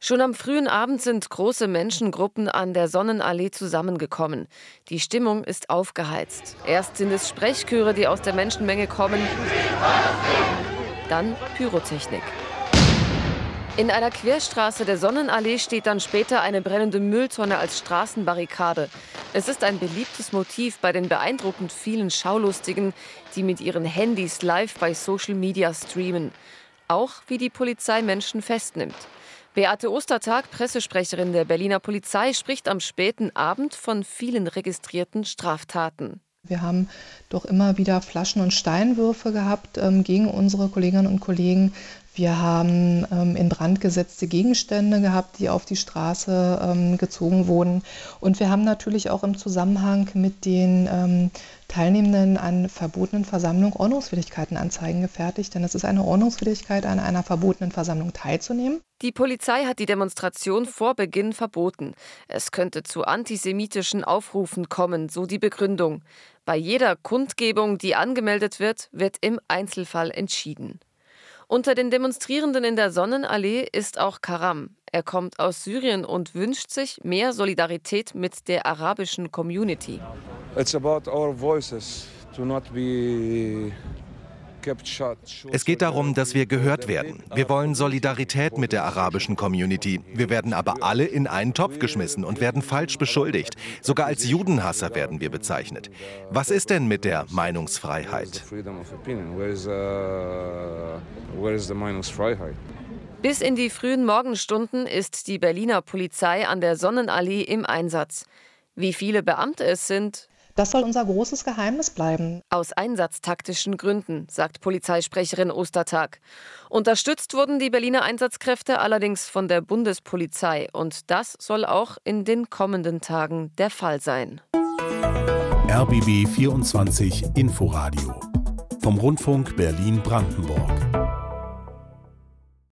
Schon am frühen Abend sind große Menschengruppen an der Sonnenallee zusammengekommen. Die Stimmung ist aufgeheizt. Erst sind es Sprechchöre, die aus der Menschenmenge kommen, dann Pyrotechnik. In einer Querstraße der Sonnenallee steht dann später eine brennende Mülltonne als Straßenbarrikade. Es ist ein beliebtes Motiv bei den beeindruckend vielen Schaulustigen, die mit ihren Handys live bei Social Media streamen. Auch wie die Polizei Menschen festnimmt. Beate Ostertag, Pressesprecherin der Berliner Polizei, spricht am späten Abend von vielen registrierten Straftaten. Wir haben doch immer wieder Flaschen- und Steinwürfe gehabt gegen unsere Kolleginnen und Kollegen. Wir haben in Brand gesetzte Gegenstände gehabt, die auf die Straße gezogen wurden. Und wir haben natürlich auch im Zusammenhang mit den Teilnehmenden an verbotenen Versammlungen Ordnungswidrigkeitenanzeigen gefertigt. Denn es ist eine Ordnungswidrigkeit, an einer verbotenen Versammlung teilzunehmen. Die Polizei hat die Demonstration vor Beginn verboten. Es könnte zu antisemitischen Aufrufen kommen, so die Begründung. Bei jeder Kundgebung, die angemeldet wird, wird im Einzelfall entschieden. Unter den Demonstrierenden in der Sonnenallee ist auch Karam. Er kommt aus Syrien und wünscht sich mehr Solidarität mit der arabischen Community. Es geht darum, dass wir gehört werden. Wir wollen Solidarität mit der arabischen Community. Wir werden aber alle in einen Topf geschmissen und werden falsch beschuldigt. Sogar als Judenhasser werden wir bezeichnet. Was ist denn mit der Meinungsfreiheit? Bis in die frühen Morgenstunden ist die Berliner Polizei an der Sonnenallee im Einsatz. Wie viele Beamte es sind, das soll unser großes Geheimnis bleiben. Aus einsatztaktischen Gründen, sagt Polizeisprecherin Ostertag. Unterstützt wurden die Berliner Einsatzkräfte allerdings von der Bundespolizei. Und das soll auch in den kommenden Tagen der Fall sein. RBB 24 Inforadio vom Rundfunk Berlin-Brandenburg.